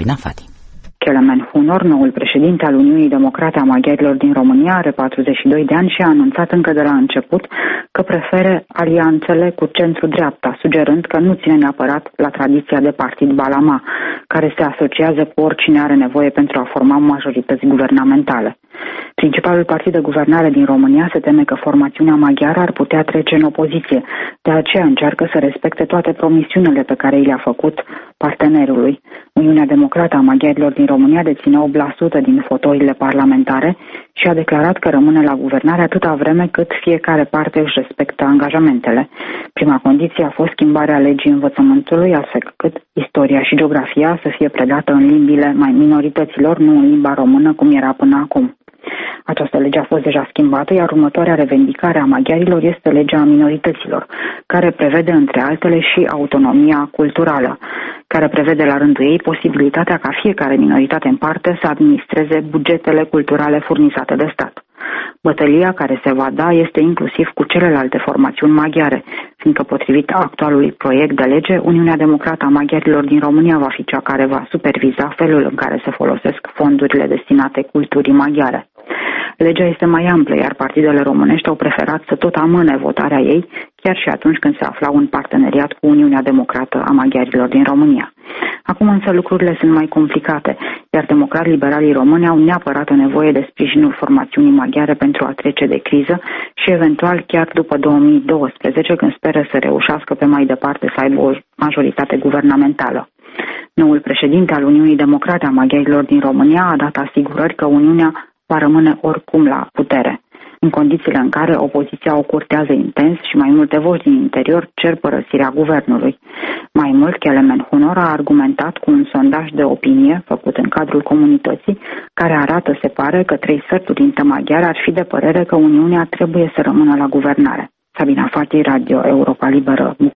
Sabina Fati. Kelemen Hunor, noul președinte al Uniunii Democrate a Maghiarilor din România, are 42 de ani și a anunțat încă de la început că preferă alianțele cu centru-dreapta, sugerând că nu ține neapărat la tradiția de partid Balama, care se asociază cu oricine are nevoie pentru a forma majorități guvernamentale. Principalul partid de guvernare din România se teme că formațiunea maghiară ar putea trece în opoziție, de aceea încearcă să respecte toate promisiunile pe care i le-a făcut partenerului. Uniunea Democrată a Maghiarilor din România deține 8% din fotoliile parlamentare și a declarat că rămâne la guvernare atâta vreme cât fiecare parte își respectă angajamentele. Prima condiție a fost schimbarea legii învățământului, astfel cât istoria și geografia să fie predată în limbile mai minorităților, nu în limba română, cum era până acum. Această lege a fost deja schimbată, iar următoarea revendicare a maghiarilor este legea minorităților, care prevede, între altele, și autonomia culturală, care prevede la rândul ei posibilitatea ca fiecare minoritate în parte să administreze bugetele culturale furnizate de stat. Bătălia care se va da este inclusiv cu celelalte formațiuni maghiare, fiindcă potrivit actualului proiect de lege, Uniunea Democrată a Maghiarilor din România va fi cea care va superviza felul în care se folosesc fondurile destinate culturii maghiare. Legea este mai amplă, iar partidele românești au preferat să tot amâne votarea ei, chiar și atunci când se aflau în parteneriat cu Uniunea Democrată a Maghiarilor din România. Acum însă lucrurile sunt mai complicate, iar democrat-liberalii români au neapărat nevoie de sprijinul formațiunii maghiare pentru a trece de criză și eventual chiar după 2012, când speră să reușească pe mai departe să aibă o majoritate guvernamentală. Noul președinte al Uniunii Democrate a Maghiarilor din România a dat asigurări că Uniunea va rămâne oricum la putere, în condițiile în care opoziția o curtează intens și mai multe voci din interior cer părăsirea guvernului. Mai mult, Kelemen Hunor a argumentat cu un sondaj de opinie făcut în cadrul comunității, care arată, se pare, că 3/4 dintre maghiari ar fi de părere că Uniunea trebuie să rămână la guvernare. Sabina Fati, Radio Europa Liberă.